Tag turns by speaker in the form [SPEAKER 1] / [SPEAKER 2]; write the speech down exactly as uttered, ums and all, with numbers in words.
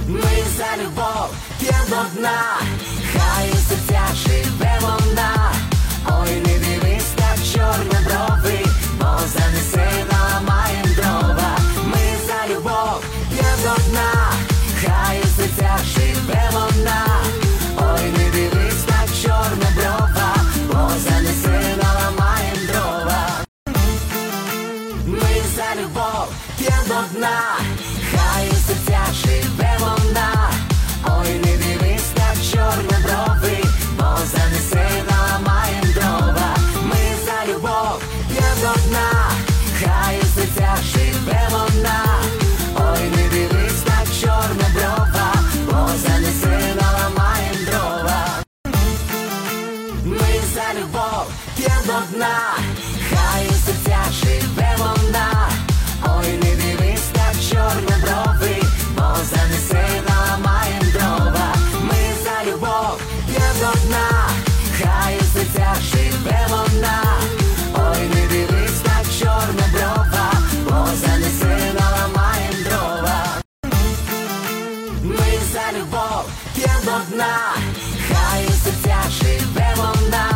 [SPEAKER 1] Ми за любов п'єм до дна, хай у серцях живе вона. Ой, не дивись так чорні брови, бо занесе наламаєм дрова. Ми за любов п'єм до дна, хай у серцях живе вона. Ой, не дивись так чорні брова, бо занесе наламаєм дрова. Ми за любов п'єм до дна, хай у серцях живе вона. Ой, не дивись так чорні брови, бо занесе наламаєм дрова. Ми за любов п'єм до дна, хай у серцях живе вона. Ой, не дивись так чорні брова, бо занесе наламаєм дрова. Ми за любов п'єм до дна, хай у серцях живе вона. Ой, не дивись так чорні брови, бо занесе наламаєм дрова. Ми за любов п'єм до дна, хай у серцях живе вона. Ой, не дивись так чорні брова, бо занесе наламаєм дрова. Ми за любов п'єм до дна, хай у серцях живе вона.